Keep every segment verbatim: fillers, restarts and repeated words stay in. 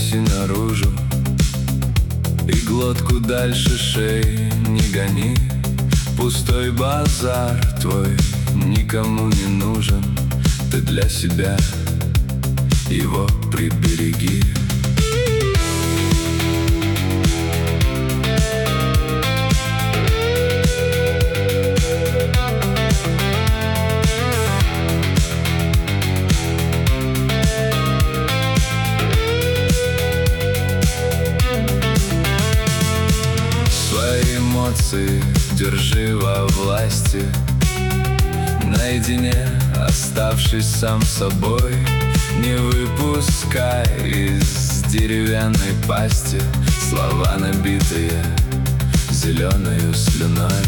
неси наружу и глотку дальше шеи не гони. Пустой базар твой никому не нужен, ты для себя его прибереги. Свои эмоции держи во власти, наедине оставшись сам собой. Не выпускай из деревянной пасти слова, набитые зеленою слюной.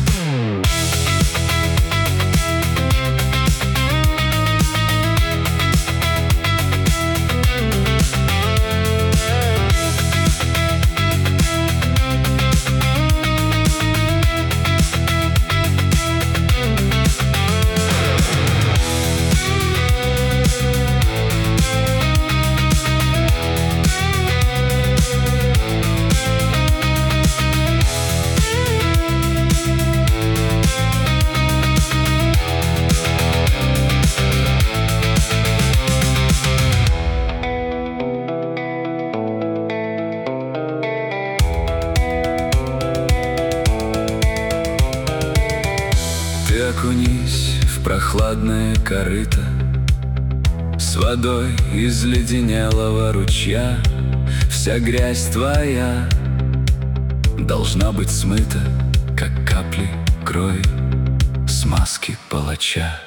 Ты окунись в прохладное корыто с водой из леденелого ручья. Вся грязь твоя должна быть смыта, как капли крови с маски палача.